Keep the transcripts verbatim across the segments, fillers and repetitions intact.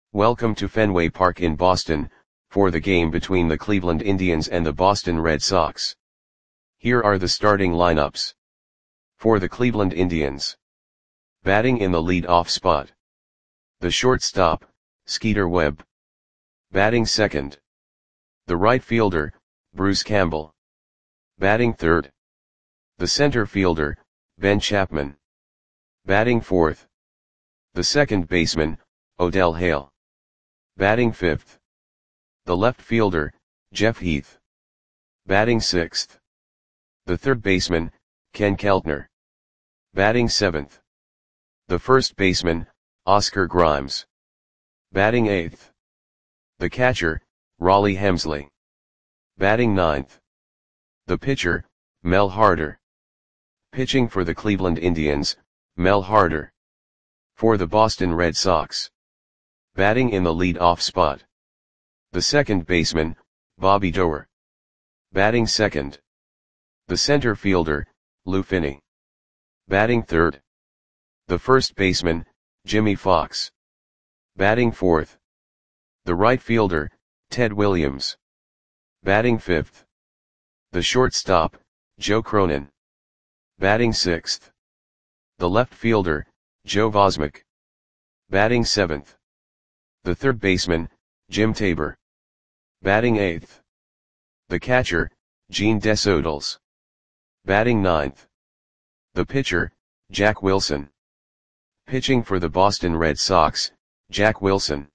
Welcome to Fenway Park in Boston, for the game between the Cleveland Indians and the Boston Red Sox. Here are the starting lineups. For the Cleveland Indians. Batting in the lead-off spot. The shortstop, Skeeter Webb. Batting second. The right fielder, Bruce Campbell. Batting third. The center fielder, Ben Chapman. Batting fourth. The second baseman, Odell Hale. Batting fifth. The left fielder, Jeff Heath. Batting sixth. The third baseman, Ken Keltner. Batting seventh. The first baseman, Oscar Grimes. Batting eighth. The catcher, Rollie Hemsley. Batting ninth. The pitcher, Mel Harder. Pitching for the Cleveland Indians, Mel Harder. For the Boston Red Sox. Batting in the lead-off spot. The second baseman, Bobby Doerr. Batting second. The center fielder, Lou Finney. Batting third. The first baseman, Jimmy Fox. Batting fourth. The right fielder, Ted Williams. Batting fifth. The shortstop, Joe Cronin. Batting sixth. The left fielder, Joe Vosmick. Batting seventh. The third baseman, Jim Tabor. Batting eighth. The catcher, Gene Desodals. Batting ninth. The pitcher, Jack Wilson. Pitching for the Boston Red Sox, Jack Wilson.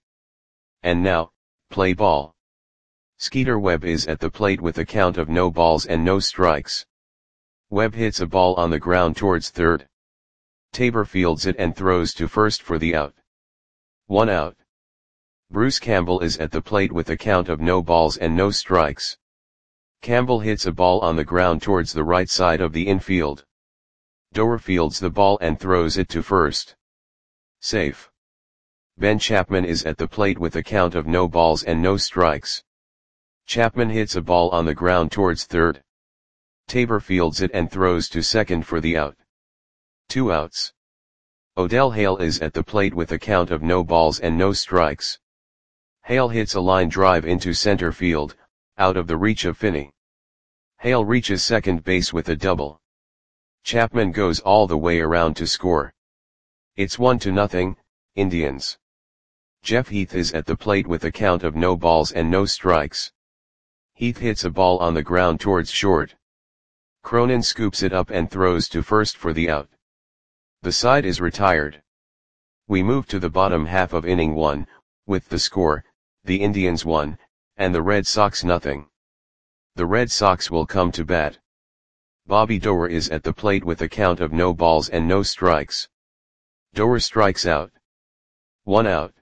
And now, play ball. Skeeter Webb is at the plate with a count of no balls and no strikes. Webb hits a ball on the ground towards third. Tabor fields it and throws to first for the out. One out. Bruce Campbell is at the plate with a count of no balls and no strikes. Campbell hits a ball on the ground towards the right side of the infield. Doerr fields the ball and throws it to first. Safe. Ben Chapman is at the plate with a count of no balls and no strikes. Chapman hits a ball on the ground towards third. Tabor fields it and throws to second for the out. Two outs. Odell Hale is at the plate with a count of no balls and no strikes. Hale hits a line drive into center field, out of the reach of Finney. Hale reaches second base with a double. Chapman goes all the way around to score. It's one to nothing, Indians. Jeff Heath is at the plate with a count of no balls and no strikes. Heath hits a ball on the ground towards short. Cronin scoops it up and throws to first for the out. The side is retired. We move to the bottom half of inning one, with the score, the Indians one, and the Red Sox nothing. The Red Sox will come to bat. Bobby Doerr is at the plate with a count of no balls and no strikes. Doerr strikes out. One out.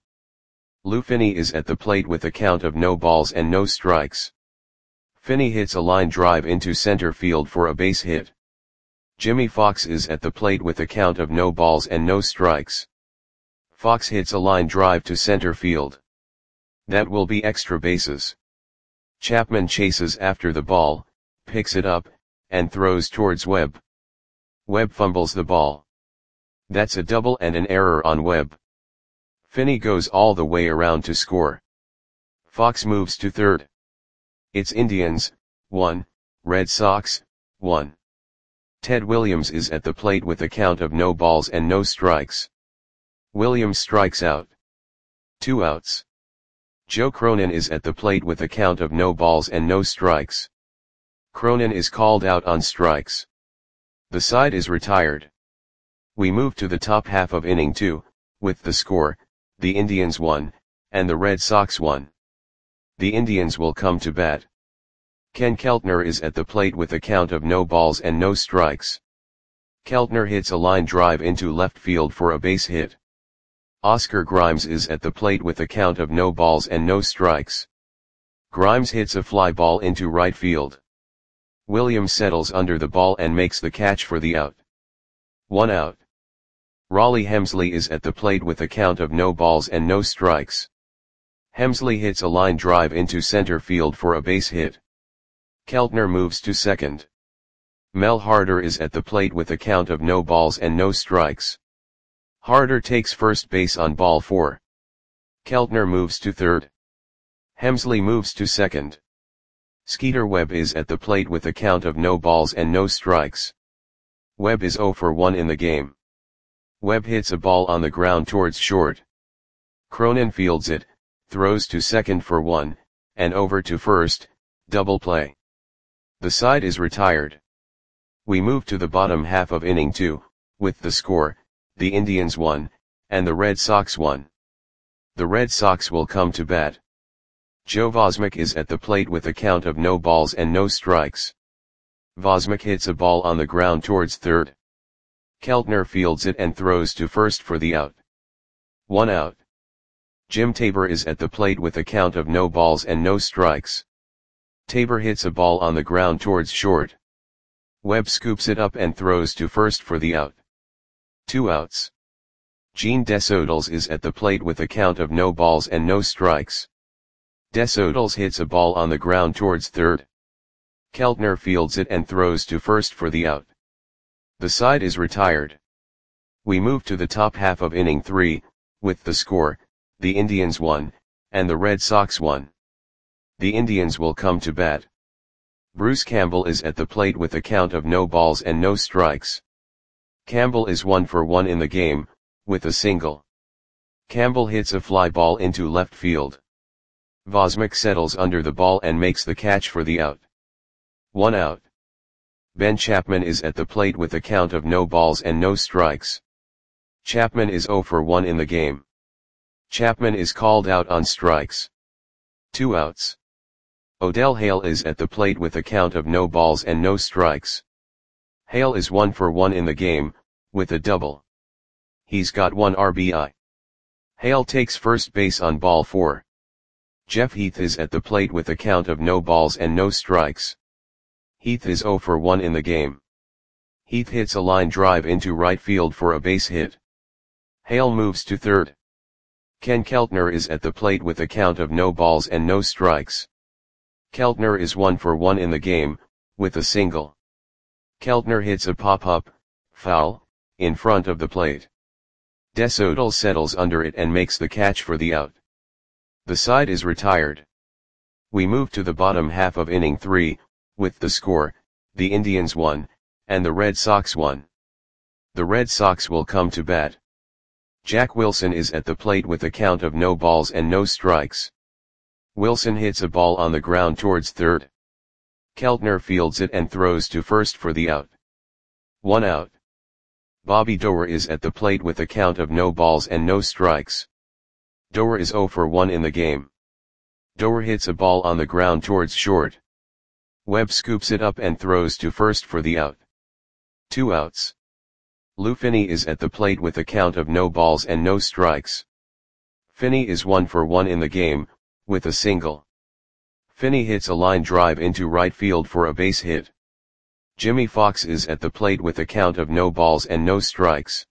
Lou Finney is at the plate with a count of no balls and no strikes. Finney hits a line drive into center field for a base hit. Jimmy Fox is at the plate with a count of no balls and no strikes. Fox hits a line drive to center field. That will be extra bases. Chapman chases after the ball, picks it up, and throws towards Webb. Webb fumbles the ball. That's a double and an error on Webb. Finney goes all the way around to score. Fox moves to third. It's Indians, one, Red Sox, one. Ted Williams is at the plate with a count of no balls and no strikes. Williams strikes out. Two outs. Joe Cronin is at the plate with a count of no balls and no strikes. Cronin is called out on strikes. The side is retired. We move to the top half of inning two, with the score, the Indians one, and the Red Sox one. The Indians will come to bat. Ken Keltner is at the plate with a count of no balls and no strikes. Keltner hits a line drive into left field for a base hit. Oscar Grimes is at the plate with a count of no balls and no strikes. Grimes hits a fly ball into right field. Williams settles under the ball and makes the catch for the out. One out. Rollie Hemsley is at the plate with a count of no balls and no strikes. Hemsley hits a line drive into center field for a base hit. Keltner moves to second. Mel Harder is at the plate with a count of no balls and no strikes. Harder takes first base on ball four. Keltner moves to third. Hemsley moves to second. Skeeter Webb is at the plate with a count of no balls and no strikes. Webb is zero for one in the game. Webb hits a ball on the ground towards short. Cronin fields it, throws to second for one, and over to first, double play. The side is retired. We move to the bottom half of inning two, with the score, the Indians won, and the Red Sox won. The Red Sox will come to bat. Joe Vosmek is at the plate with a count of no balls and no strikes. Vosmek hits a ball on the ground towards third. Keltner fields it and throws to first for the out. One out. Jim Tabor is at the plate with a count of no balls and no strikes. Tabor hits a ball on the ground towards short. Webb scoops it up and throws to first for the out. Two outs. Gene Desodals is at the plate with a count of no balls and no strikes. Desodals hits a ball on the ground towards third. Keltner fields it and throws to first for the out. The side is retired. We move to the top half of inning three, with the score, the Indians won, and the Red Sox won. The Indians will come to bat. Bruce Campbell is at the plate with a count of no balls and no strikes. Campbell is one for one in the game, with a single. Campbell hits a fly ball into left field. Vosmek settles under the ball and makes the catch for the out. One out. Ben Chapman is at the plate with a count of no balls and no strikes. Chapman is zero for one in the game. Chapman is called out on strikes. Two outs. Odell Hale is at the plate with a count of no balls and no strikes. Hale is one for one in the game, with a double. He's got one R B I. Hale takes first base on ball four. Jeff Heath is at the plate with a count of no balls and no strikes. Heath is zero for one in the game. Heath hits a line drive into right field for a base hit. Hale moves to third. Ken Keltner is at the plate with a count of no balls and no strikes. Keltner is one for one in the game, with a single. Keltner hits a pop-up, foul, in front of the plate. Desodal settles under it and makes the catch for the out. The side is retired. We move to the bottom half of inning three, with the score, the Indians won, and the Red Sox won. The Red Sox will come to bat. Jack Wilson is at the plate with a count of no balls and no strikes. Wilson hits a ball on the ground towards third. Keltner fields it and throws to first for the out. One out. Bobby Doerr is at the plate with a count of no balls and no strikes. Doerr is zero for one in the game. Doerr hits a ball on the ground towards short. Webb scoops it up and throws to first for the out. Two outs. Lou Finney is at the plate with a count of no balls and no strikes. Finney is one for one in the game, with a single. Finney hits a line drive into right field for a base hit. Jimmy Fox is at the plate with a count of no balls and no strikes.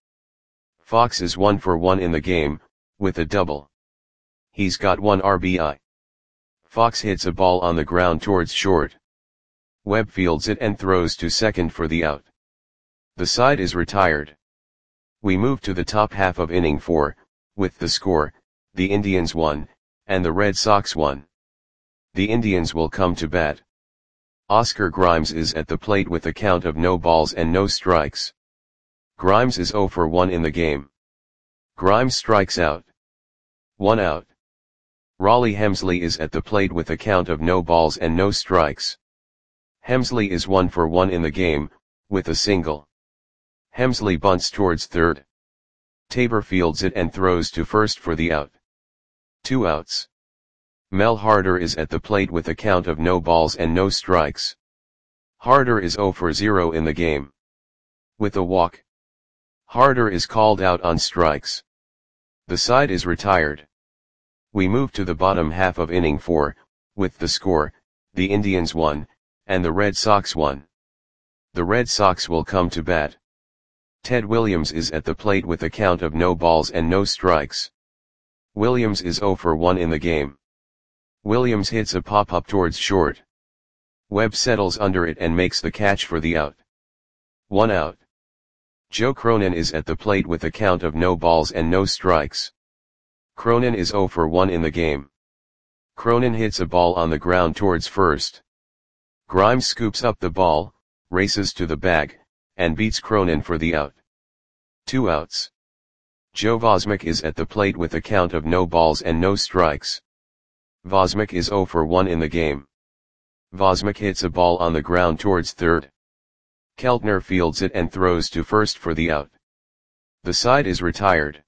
Fox is one for one in the game, with a double. He's got one R B I. Fox hits a ball on the ground towards short. Webb fields it and throws to second for the out. The side is retired. We move to the top half of inning four, with the score, the Indians won, and the Red Sox won. The Indians will come to bat. Oscar Grimes is at the plate with a count of no balls and no strikes. Grimes is zero for one in the game. Grimes strikes out. One out. Raleigh Hemsley is at the plate with a count of no balls and no strikes. Hemsley is one for one in the game, with a single. Hemsley bunts towards third. Tabor fields it and throws to first for the out. Two outs. Mel Harder is at the plate with a count of no balls and no strikes. Harder is zero for zero in the game. With a walk. Harder is called out on strikes. The side is retired. We move to the bottom half of inning four, with the score, the Indians won, and the Red Sox won. The Red Sox will come to bat. Ted Williams is at the plate with a count of no balls and no strikes. Williams is zero for one in the game. Williams hits a pop-up towards short. Webb settles under it and makes the catch for the out. One out. Joe Cronin is at the plate with a count of no balls and no strikes. Cronin is zero for one in the game. Cronin hits a ball on the ground towards first. Grimes scoops up the ball, races to the bag, and beats Cronin for the out. Two outs. Joe Vosmik is at the plate with a count of no balls and no strikes. Vosmik is zero for one in the game. Vosmik hits a ball on the ground towards third. Keltner fields it and throws to first for the out. The side is retired.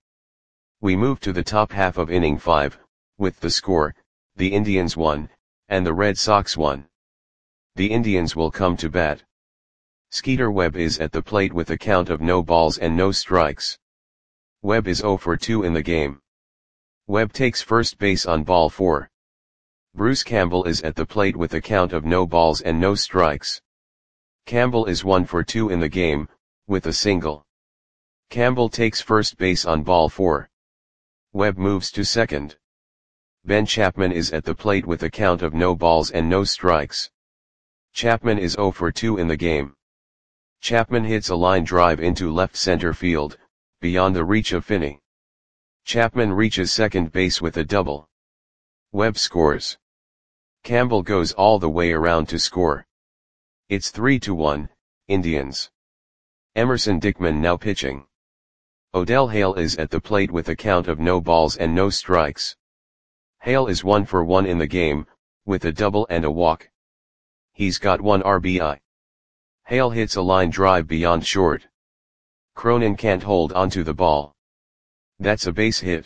We move to the top half of inning five, with the score, the Indians won, and the Red Sox won. The Indians will come to bat. Skeeter Webb is at the plate with a count of no balls and no strikes. Webb is zero for two in the game. Webb takes first base on ball four. Bruce Campbell is at the plate with a count of no balls and no strikes. Campbell is one for two in the game, with a single. Campbell takes first base on ball four. Webb moves to second. Ben Chapman is at the plate with a count of no balls and no strikes. Chapman is zero for two in the game. Chapman hits a line drive into left center field, beyond the reach of Finney. Chapman reaches second base with a double. Webb scores. Campbell goes all the way around to score. It's three to one, Indians. Emerson Dickman now pitching. Odell Hale is at the plate with a count of no balls and no strikes. Hale is one for one in the game, with a double and a walk. He's got one R B I. Hale hits a line drive beyond short. Cronin can't hold onto the ball. That's a base hit.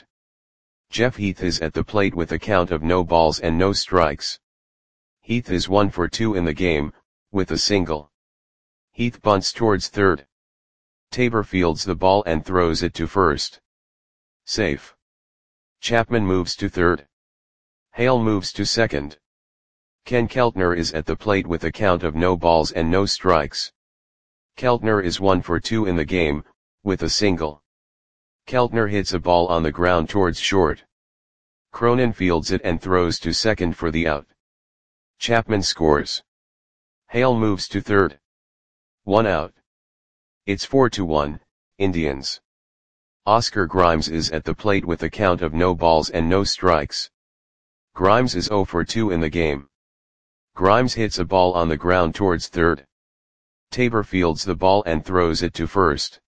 Jeff Heath is at the plate with a count of no balls and no strikes. Heath is one for two in the game, with a single. Heath bunts towards third. Tabor fields the ball and throws it to first. Safe. Chapman moves to third. Hale moves to second. Ken Keltner is at the plate with a count of no balls and no strikes. Keltner is one for two in the game, with a single. Keltner hits a ball on the ground towards short. Cronin fields it and throws to second for the out. Chapman scores. Hale moves to third. One out. It's four to one, Indians. Oscar Grimes is at the plate with a count of no balls and no strikes. Grimes is zero for two in the game. Grimes hits a ball on the ground towards third. Tabor fields the ball and throws it to first.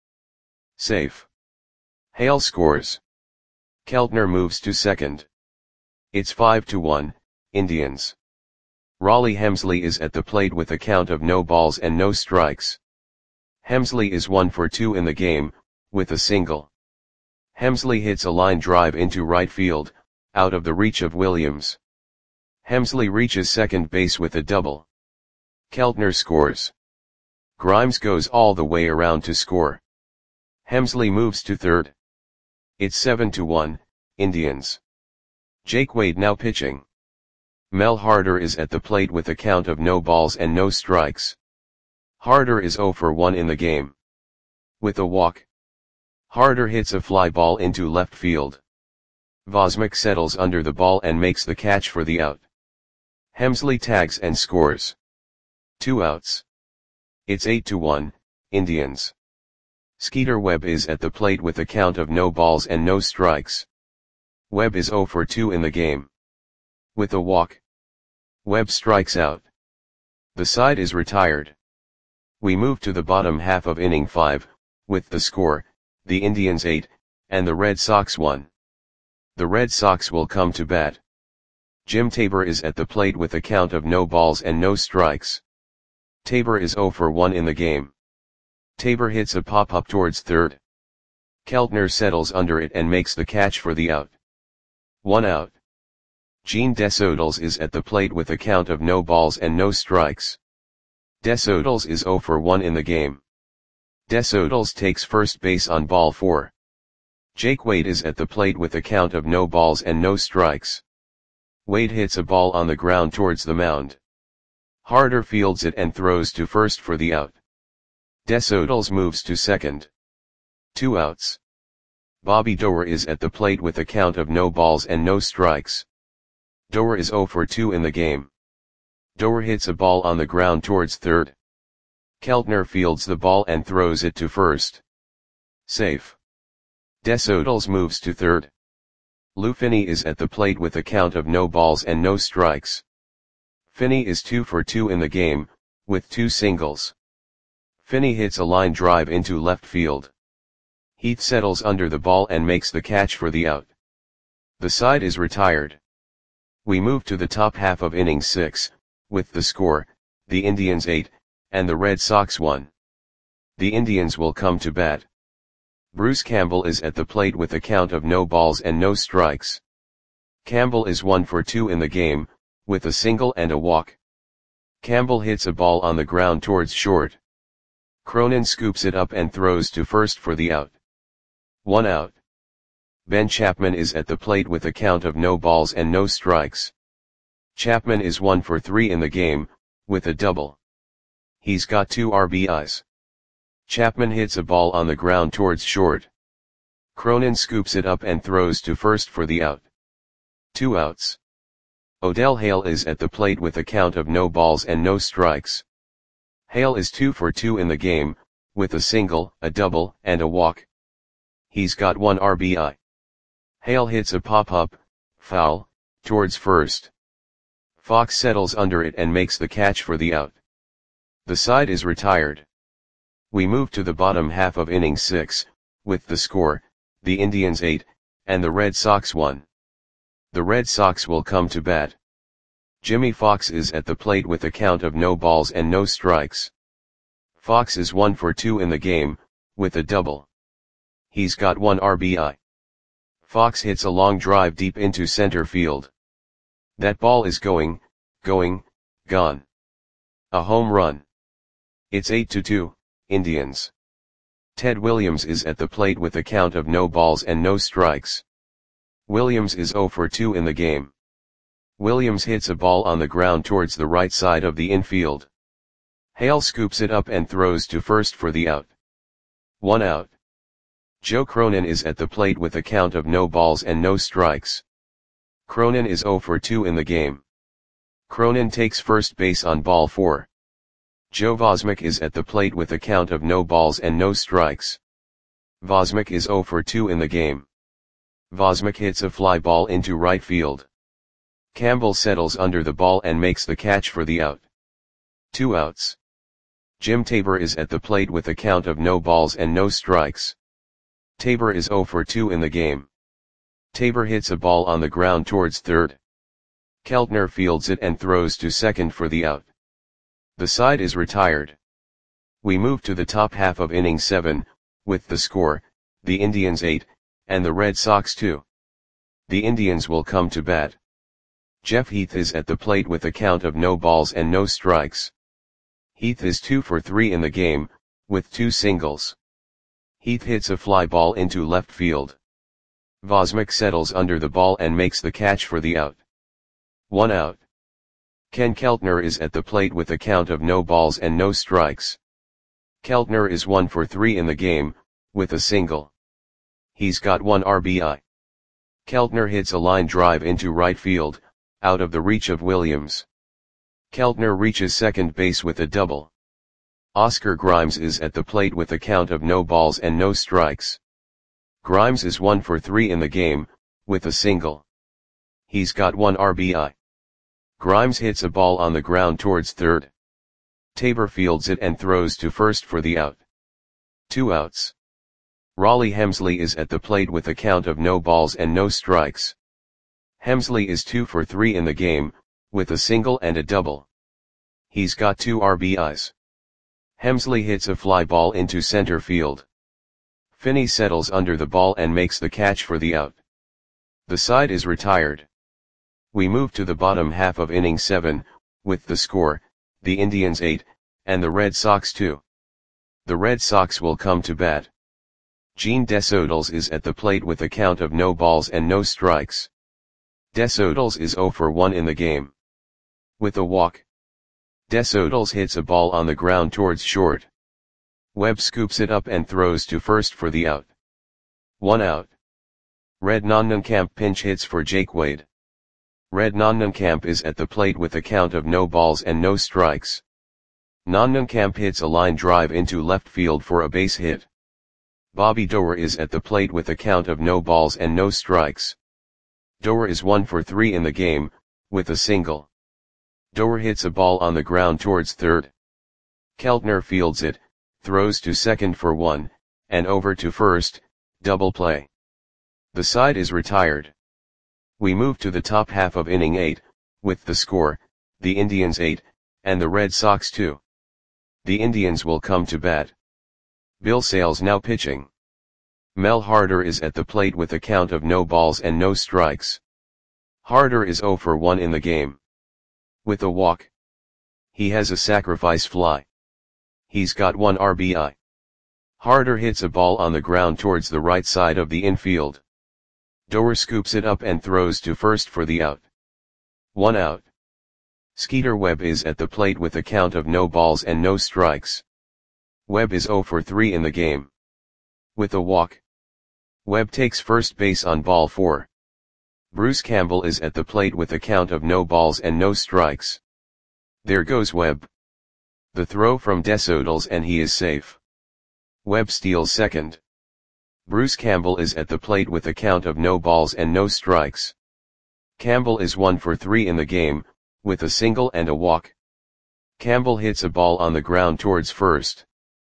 Safe. Hale scores. Keltner moves to second. It's five to one, Indians. Raleigh Hemsley is at the plate with a count of no balls and no strikes. Hemsley is one for two in the game, with a single. Hemsley hits a line drive into right field, out of the reach of Williams. Hemsley reaches second base with a double. Keltner scores. Grimes goes all the way around to score. Hemsley moves to third. It's seven to one, Indians. Jake Wade now pitching. Mel Harder is at the plate with a count of no balls and no strikes. Harder is zero for one in the game. With a walk. Harder hits a fly ball into left field. Vosmik settles under the ball and makes the catch for the out. Hemsley tags and scores. Two outs. It's eight to one, Indians. Skeeter Webb is at the plate with a count of no balls and no strikes. Webb is zero for two in the game. With a walk. Webb strikes out. The side is retired. We move to the bottom half of inning five, with the score, the Indians eight, and the Red Sox one. The Red Sox will come to bat. Jim Tabor is at the plate with a count of no balls and no strikes. Tabor is zero for one in the game. Tabor hits a pop-up towards third. Keltner settles under it and makes the catch for the out. One out. Gene Desodals is at the plate with a count of no balls and no strikes. Desodals is zero for one in the game. Desodals takes first base on ball four. Jake Wade is at the plate with a count of no balls and no strikes. Wade hits a ball on the ground towards the mound. Harder fields it and throws to first for the out. Desodals moves to second. Two outs. Bobby Doerr is at the plate with a count of no balls and no strikes. Doerr is zero for two in the game. Doerr hits a ball on the ground towards third. Keltner fields the ball and throws it to first. Safe. Desodals moves to third. Lou Finney is at the plate with a count of no balls and no strikes. Finney is two for two in the game, with two singles. Finney hits a line drive into left field. Heath settles under the ball and makes the catch for the out. The side is retired. We move to the top half of inning six, with the score, the Indians eight, and the Red Sox one. The Indians will come to bat. Bruce Campbell is at the plate with a count of no balls and no strikes. Campbell is one for two in the game, with a single and a walk. Campbell hits a ball on the ground towards short. Cronin scoops it up and throws to first for the out. One out. Ben Chapman is at the plate with a count of no balls and no strikes. Chapman is one for three in the game, with a double. He's got two R B Is. Chapman hits a ball on the ground towards short. Cronin scoops it up and throws to first for the out. Two outs. Odell Hale is at the plate with a count of no balls and no strikes. Hale is two for two in the game, with a single, a double, and a walk. He's got one R B I. Hale hits a pop-up, foul, towards first. Fox settles under it and makes the catch for the out. The side is retired. We move to the bottom half of inning six, with the score, the Indians eight, and the Red Sox one. The Red Sox will come to bat. Jimmy Fox is at the plate with a count of no balls and no strikes. Fox is one for two in the game, with a double. He's got one R B I. Fox hits a long drive deep into center field. That ball is going, going, gone. A home run. It's eight to two, Indians. Ted Williams is at the plate with a count of no balls and no strikes. Williams is zero for two in the game. Williams hits a ball on the ground towards the right side of the infield. Hale scoops it up and throws to first for the out. One out. Joe Cronin is at the plate with a count of no balls and no strikes. Cronin is zero for two in the game. Cronin takes first base on ball four. Joe Vosmick is at the plate with a count of no balls and no strikes. Vosmick is zero for two in the game. Vosmick hits a fly ball into right field. Campbell settles under the ball and makes the catch for the out. Two outs. Jim Tabor is at the plate with a count of no balls and no strikes. Tabor is zero for two in the game. Tabor hits a ball on the ground towards third. Keltner fields it and throws to second for the out. The side is retired. We move to the top half of inning seven, with the score, the Indians eight, and the Red Sox two. The Indians will come to bat. Jeff Heath is at the plate with a count of no balls and no strikes. Heath is two for three in the game, with two singles. Heath hits a fly ball into left field. Vosmick settles under the ball and makes the catch for the out. One out. Ken Keltner is at the plate with a count of no balls and no strikes. Keltner is one for three in the game, with a single. He's got one R B I. Keltner hits a line drive into right field, out of the reach of Williams. Keltner reaches second base with a double. Oscar Grimes is at the plate with a count of no balls and no strikes. Grimes is one for three in the game, with a single. He's got one R B I. Grimes hits a ball on the ground towards third. Tabor fields it and throws to first for the out. Two outs. Raleigh Hemsley is at the plate with a count of no balls and no strikes. Hemsley is two for three in the game, with a single and a double. He's got two R B Is. Hemsley hits a fly ball into center field. Finney settles under the ball and makes the catch for the out. The side is retired. We move to the bottom half of inning seven, with the score, the Indians eight, and the Red Sox two. The Red Sox will come to bat. Gene Desodals is at the plate with a count of no balls and no strikes. Desodals is zero for one in the game. With a walk. Desodals hits a ball on the ground towards short. Webb scoops it up and throws to first for the out. One out. Red Nonnenkamp pinch hits for Jake Wade. Red Nonnenkamp is at the plate with a count of no balls and no strikes. Nonnenkamp hits a line drive into left field for a base hit. Bobby Doerr is at the plate with a count of no balls and no strikes. Doer is one for three in the game, with a single. Doer hits a ball on the ground towards third. Keltner fields it, throws to second for one, and over to first, double play. The side is retired. We move to the top half of inning eight, with the score, the Indians eight, and the Red Sox two. The Indians will come to bat. Bill Sales now pitching. Mel Harder is at the plate with a count of no balls and no strikes. Harder is oh for one in the game. With a walk. He has a sacrifice fly. He's got one R B I. Harder hits a ball on the ground towards the right side of the infield. Doer scoops it up and throws to first for the out. One out. Skeeter Webb is at the plate with a count of no balls and no strikes. Webb is oh for three in the game. With a walk. Webb takes first base on ball four. Bruce Campbell is at the plate with a count of no balls and no strikes. There goes Webb. The throw from Desodals and he is safe. Webb steals second. Bruce Campbell is at the plate with a count of no balls and no strikes. Campbell is one for three in the game, with a single and a walk. Campbell hits a ball on the ground towards first.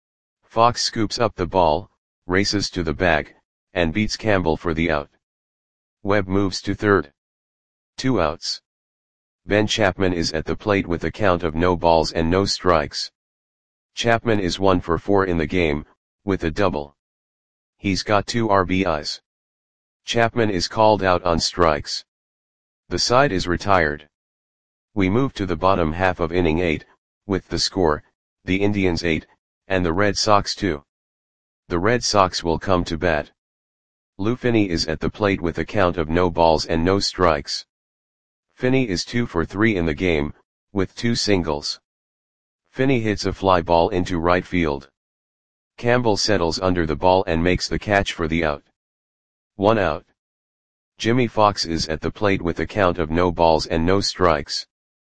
Fox scoops up the ball, races to the bag, and beats Campbell for the out. Webb moves to third. Two outs. Ben Chapman is at the plate with a count of no balls and no strikes. Chapman is one for four in the game, with a double. He's got two R B Is. Chapman is called out on strikes. The side is retired. We move to the bottom half of inning eight, with the score, the Indians eight, and the Red Sox two. The Red Sox will come to bat. Lou Finney is at the plate with a count of no balls and no strikes. Finney is two for three in the game, with two singles. Finney hits a fly ball into right field. Campbell settles under the ball and makes the catch for the out. One out. Jimmy Fox is at the plate with a count of no balls and no strikes.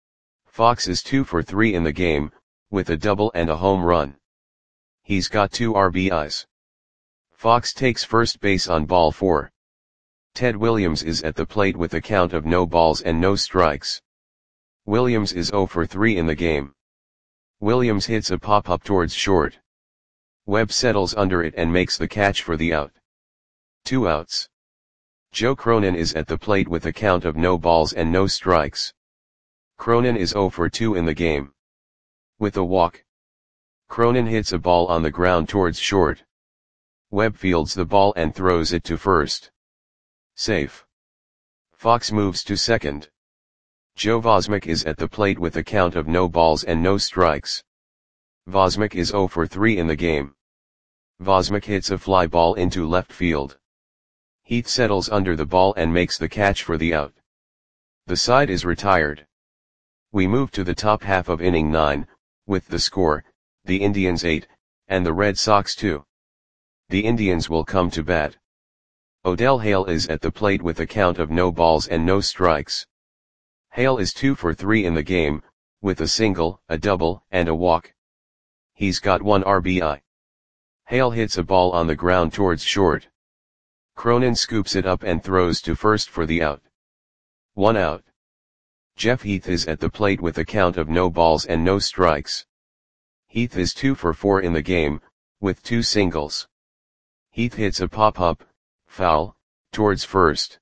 Fox is two for three in the game, with a double and a home run. He's got two R B Is. Fox takes first base on ball four. Ted Williams is at the plate with a count of no balls and no strikes. Williams is oh for three in the game. Williams hits a pop-up towards short. Webb settles under it and makes the catch for the out. Two outs. Joe Cronin is at the plate with a count of no balls and no strikes. Cronin is oh for two in the game. With a walk. Cronin hits a ball on the ground towards short. Webb fields the ball and throws it to first. Safe. Fox moves to second. Joe Vosmick is at the plate with a count of no balls and no strikes. Vosmick is oh for three in the game. Vosmick hits a fly ball into left field. Heath settles under the ball and makes the catch for the out. The side is retired. We move to the top half of inning nine, with the score, the Indians eight, and the Red Sox two. The Indians will come to bat. Odell Hale is at the plate with a count of no balls and no strikes. Hale is two for three in the game, with a single, a double, and a walk. He's got one R B I. Hale hits a ball on the ground towards short. Cronin scoops it up and throws to first for the out. One out. Jeff Heath is at the plate with a count of no balls and no strikes. Heath is two for four in the game, with two singles. Heath hits a pop-up, foul, towards first.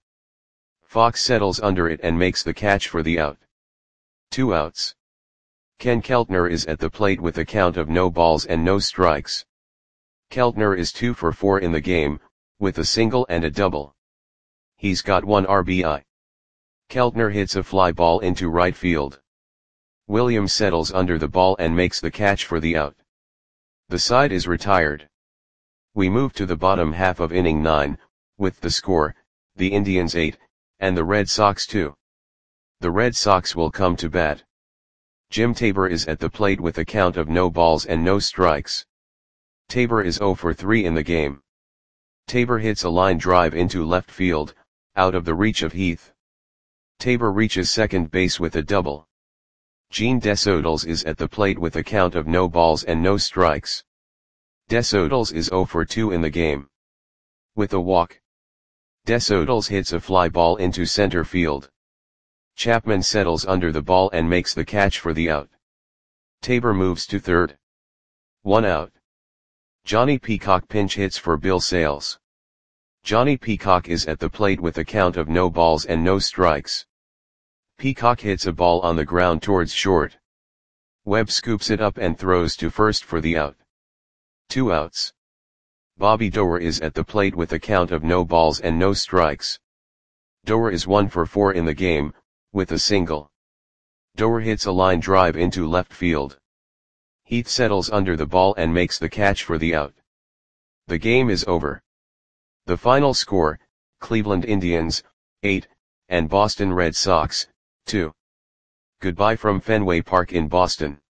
Fox settles under it and makes the catch for the out. Two outs. Ken Keltner is at the plate with a count of no balls and no strikes. Keltner is two for four in the game, with a single and a double. He's got one R B I. Keltner hits a fly ball into right field. Williams settles under the ball and makes the catch for the out. The side is retired. We move to the bottom half of inning nine, with the score, the Indians eight, and the Red Sox two. The Red Sox will come to bat. Jim Tabor is at the plate with a count of no balls and no strikes. Tabor is oh for three in the game. Tabor hits a line drive into left field, out of the reach of Heath. Tabor reaches second base with a double. Gene Desodals is at the plate with a count of no balls and no strikes. Desodals is oh for two in the game. With a walk. DeSoto hits a fly ball into center field. Chapman settles under the ball and makes the catch for the out. Tabor moves to third. One out. Johnny Peacock pinch hits for Bill Sales. Johnny Peacock is at the plate with a count of no balls and no strikes. Peacock hits a ball on the ground towards short. Webb scoops it up and throws to first for the out. Two outs. Bobby Doerr is at the plate with a count of no balls and no strikes. Doerr is one for four in the game, with a single. Doerr hits a line drive into left field. Heath settles under the ball and makes the catch for the out. The game is over. The final score, Cleveland Indians, eight, and Boston Red Sox, two. Goodbye from Fenway Park in Boston.